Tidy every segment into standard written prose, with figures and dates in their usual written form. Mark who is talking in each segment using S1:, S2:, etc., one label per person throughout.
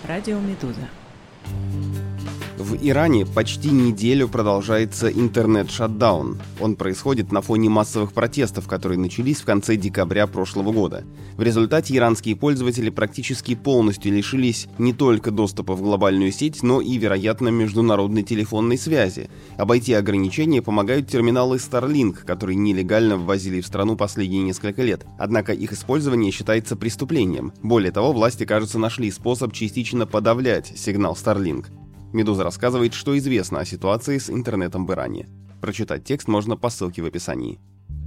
S1: Радио Медуза.
S2: В Иране почти неделю продолжается интернет-шатдаун. Он происходит на фоне массовых протестов, которые начались в конце декабря прошлого года. В результате иранские пользователи практически полностью лишились не только доступа в глобальную сеть, но и, вероятно, международной телефонной связи. Обойти ограничения помогают терминалы Starlink, которые нелегально ввозили в страну последние несколько лет. Однако их использование считается преступлением. Более того, власти, кажется, нашли способ частично подавлять сигнал Starlink. «Медуза» рассказывает, что известно о ситуации с интернетом в Иране. Прочитать текст можно по ссылке в описании.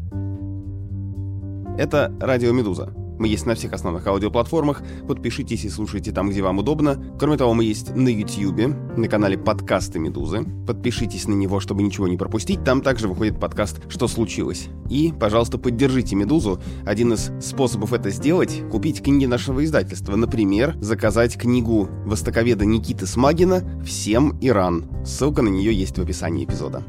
S2: Это «Радио Медуза». Мы есть на всех основных аудиоплатформах. Подпишитесь и слушайте там, где вам удобно. Кроме того, мы есть на YouTube, на канале «Подкасты Медузы». Подпишитесь на него, чтобы ничего не пропустить. Там также выходит подкаст «Что случилось?». И, пожалуйста, поддержите «Медузу». Один из способов это сделать — купить книги нашего издательства. Например, заказать книгу востоковеда Никиты Смагина «Всем Иран». Ссылка на нее есть в описании эпизода.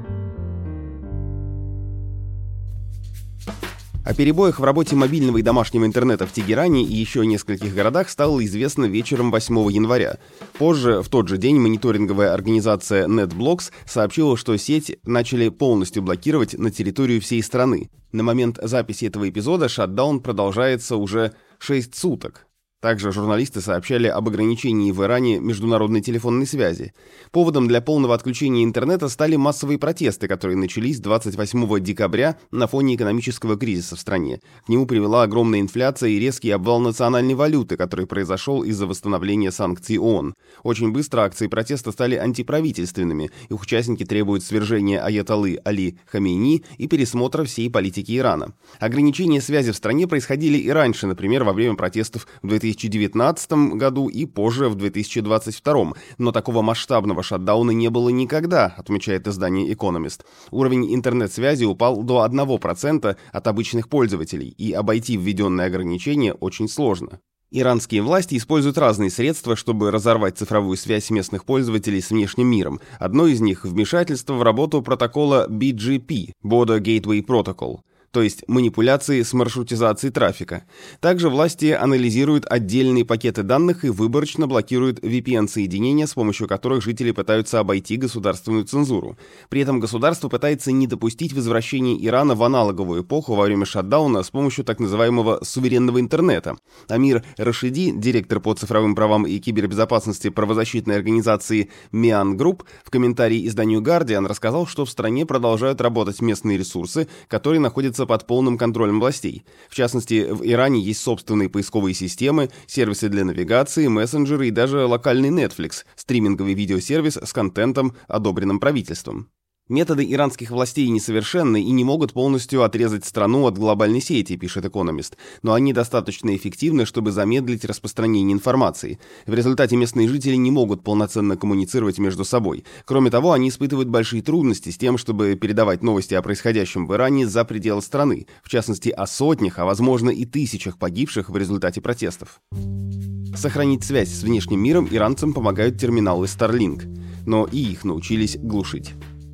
S2: О перебоях в работе мобильного и домашнего интернета в Тегеране и еще нескольких городах стало известно вечером 8 января. Позже, в тот же день, мониторинговая организация NetBlocks сообщила, что сеть начали полностью блокировать на территорию всей страны. На момент записи этого эпизода шатдаун продолжается уже 6 суток. Также журналисты сообщали об ограничении в Иране международной телефонной связи. Поводом для полного отключения интернета стали массовые протесты, которые начались 28 декабря на фоне экономического кризиса в стране. К нему привела огромная инфляция и резкий обвал национальной валюты, который произошел из-за восстановления санкций ООН. Очень быстро акции протеста стали антиправительственными. Их участники требуют свержения аятоллы Али Хамейни и пересмотра всей политики Ирана. Ограничения связи в стране происходили и раньше, например, во время протестов в 2019 году и позже в 2022, но такого масштабного шатдауна не было никогда, отмечает издание Economist. Уровень интернет-связи упал до 1% от обычных пользователей, и обойти введенные ограничения очень сложно. Иранские власти используют разные средства, чтобы разорвать цифровую связь местных пользователей с внешним миром. Одно из них — вмешательство в работу протокола BGP – Border Gateway Protocol, то есть манипуляции с маршрутизацией трафика. Также власти анализируют отдельные пакеты данных и выборочно блокируют VPN-соединения, с помощью которых жители пытаются обойти государственную цензуру. При этом государство пытается не допустить возвращения Ирана в аналоговую эпоху во время шатдауна с помощью так называемого суверенного интернета. Амир Рашиди, директор по цифровым правам и кибербезопасности правозащитной организации Mian Group, в комментарии изданию Guardian рассказал, что в стране продолжают работать местные ресурсы, которые находятся под полным контролем властей. В частности, в Иране есть собственные поисковые системы, сервисы для навигации, мессенджеры и даже локальный Netflix, стриминговый видеосервис с контентом, одобренным правительством. Методы иранских властей несовершенны и не могут полностью отрезать страну от глобальной сети, пишет Economist, но они достаточно эффективны, чтобы замедлить распространение информации. В результате местные жители не могут полноценно коммуницировать между собой. Кроме того, они испытывают большие трудности с тем, чтобы передавать новости о происходящем в Иране за пределы страны, в частности о сотнях, а возможно и тысячах погибших в результате протестов. Сохранить связь с внешним миром иранцам помогают терминалы Starlink, но и их научились глушить.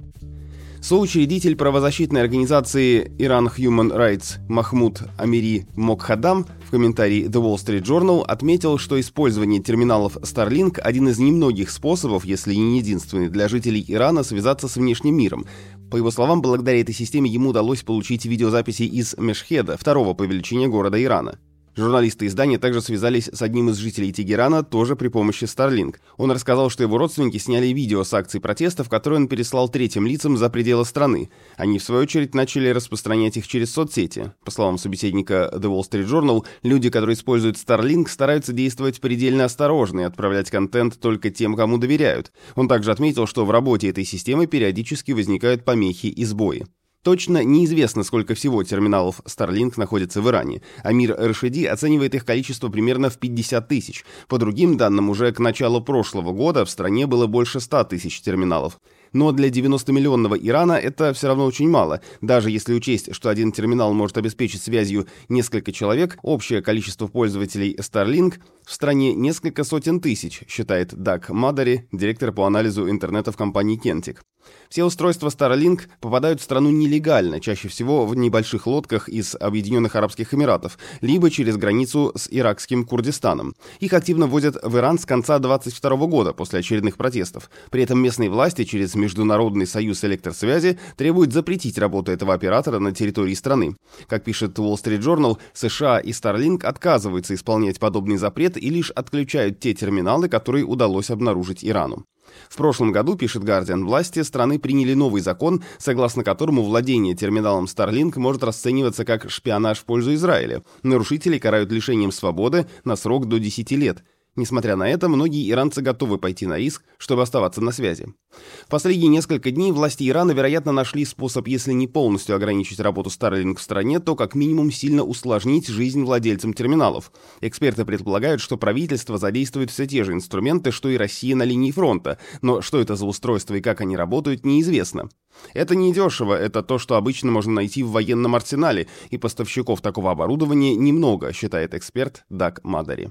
S2: Соучредитель правозащитной организации Iran Human Rights Махмуд Амири Мокхадам в комментарии The Wall Street Journal отметил, что использование терминалов Starlink – один из немногих способов, если не единственный, для жителей Ирана связаться с внешним миром. По его словам, благодаря этой системе ему удалось получить видеозаписи из Мешхеда, второго по величине города Ирана. Журналисты издания также связались с одним из жителей Тегерана, тоже при помощи Starlink. Он рассказал, что его родственники сняли видео с акций протестов, которые он переслал третьим лицам за пределы страны. Они, в свою очередь, начали распространять их через соцсети. По словам собеседника The Wall Street Journal, люди, которые используют Starlink, стараются действовать предельно осторожно и отправлять контент только тем, кому доверяют. Он также отметил, что в работе этой системы периодически возникают помехи и сбои. Точно неизвестно, сколько всего терминалов Starlink находится в Иране. Амир Рашиди оценивает их количество примерно в 50 тысяч. По другим данным, уже к началу прошлого года в стране было больше 100 тысяч терминалов. Но для 90-миллионного Ирана это все равно очень мало. Даже если учесть, что один терминал может обеспечить связью несколько человек, общее количество пользователей Starlink в стране несколько сотен тысяч, считает Даг Мадари, директор по анализу интернета в компании Kentik. Все устройства Starlink попадают в страну нелегально, чаще всего в небольших лодках из Объединенных Арабских Эмиратов, либо через границу с иракским Курдистаном. Их активно ввозят в Иран с конца 2022 года после очередных протестов. При этом местные власти через Международный союз электросвязи требуют запретить работу этого оператора на территории страны. Как пишет Wall Street Journal, США и Starlink отказываются исполнять подобный запрет и лишь отключают те терминалы, которые удалось обнаружить Ирану. В прошлом году, пишет Guardian, власти страны приняли новый закон, согласно которому владение терминалом Starlink может расцениваться как шпионаж в пользу Израиля. Нарушителей карают лишением свободы на срок до 10 лет. Несмотря на это, многие иранцы готовы пойти на риск, чтобы оставаться на связи. В последние несколько дней власти Ирана, вероятно, нашли способ, если не полностью ограничить работу Starlink в стране, то как минимум сильно усложнить жизнь владельцам терминалов. Эксперты предполагают, что правительство задействует все те же инструменты, что и Россия на линии фронта, но что это за устройства и как они работают, неизвестно. Это недешево, это то, что обычно можно найти в военном арсенале, и поставщиков такого оборудования немного, считает эксперт Даг Мадари.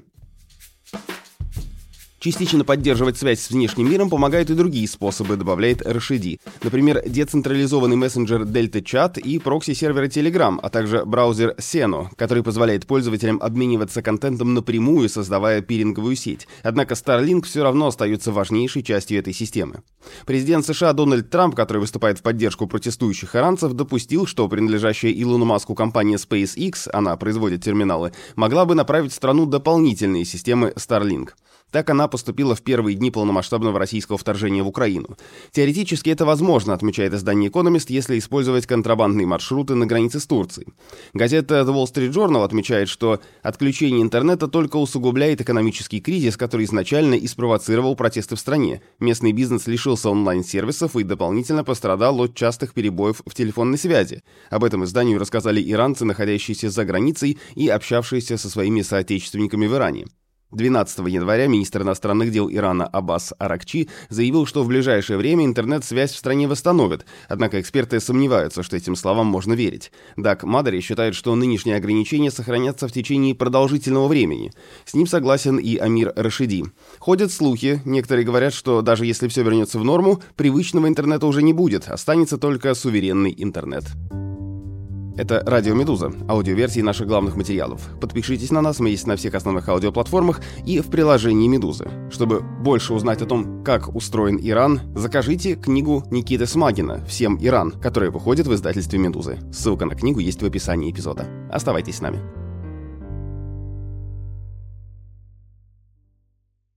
S2: Частично поддерживать связь с внешним миром помогают и другие способы, добавляет Рашиди. Например, децентрализованный мессенджер Delta Chat и прокси-серверы Telegram, а также браузер Seno, который позволяет пользователям обмениваться контентом напрямую, создавая пиринговую сеть. Однако Starlink все равно остается важнейшей частью этой системы. Президент США Дональд Трамп, который выступает в поддержку протестующих иранцев, допустил, что принадлежащая Илону Маску компания SpaceX, она производит терминалы, могла бы направить в страну дополнительные системы Starlink. Так она поступила в первые дни полномасштабного российского вторжения в Украину. Теоретически это возможно, отмечает издание Economist, если использовать контрабандные маршруты на границе с Турцией. Газета The Wall Street Journal отмечает, что отключение интернета только усугубляет экономический кризис, который изначально и спровоцировал протесты в стране. Местный бизнес лишился онлайн-сервисов и дополнительно пострадал от частых перебоев в телефонной связи. Об этом изданию рассказали иранцы, находящиеся за границей и общавшиеся со своими соотечественниками в Иране. 12 января министр иностранных дел Ирана Аббас Аракчи заявил, что в ближайшее время интернет-связь в стране восстановят, однако эксперты сомневаются, что этим словам можно верить. Даг Мадари считает, что нынешние ограничения сохранятся в течение продолжительного времени. С ним согласен и Амир Рашиди. Ходят слухи, некоторые говорят, что даже если все вернется в норму, привычного интернета уже не будет, останется только суверенный интернет. Это Радио Медуза, аудиоверсии наших главных материалов. Подпишитесь на нас, мы есть на всех основных аудиоплатформах и в приложении Медузы. Чтобы больше узнать о том, как устроен Иран, закажите книгу Никиты Смагина «Всем Иран», которая выходит в издательстве Медузы. Ссылка на книгу есть в описании эпизода. Оставайтесь с нами.